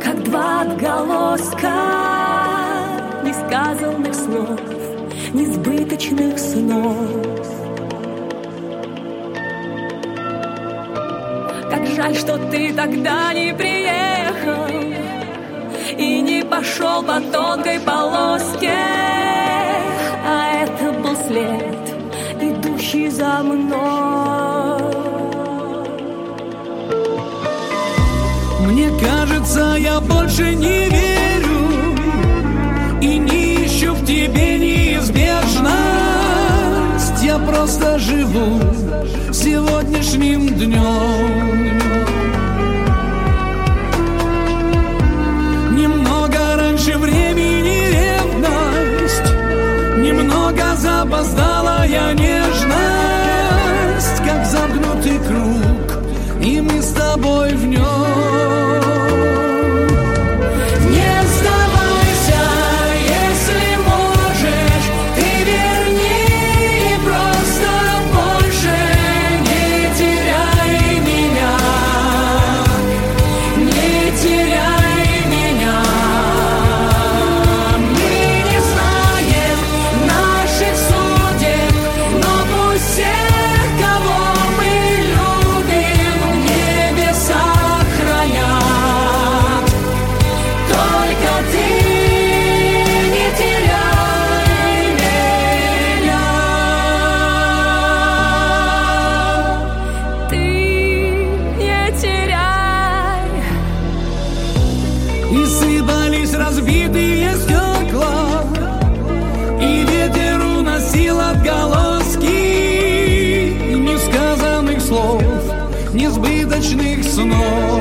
как два отголоска несказанных слов, несбыточных снов. Как жаль, что ты тогда не приехал и не пошел по тонкой полоске, а это был след, идущий за мной. Мне кажется, я больше не верю и не ищу в тебе неизбежность. Я просто живу сегодняшним днем. Немного раньше времени ревность, немного запоздалая нежность, как замкнутый круг, и мы с тобой в нем. И сыпались разбитые стекла, и ветер уносил отголоски несказанных слов, несбыточных снов.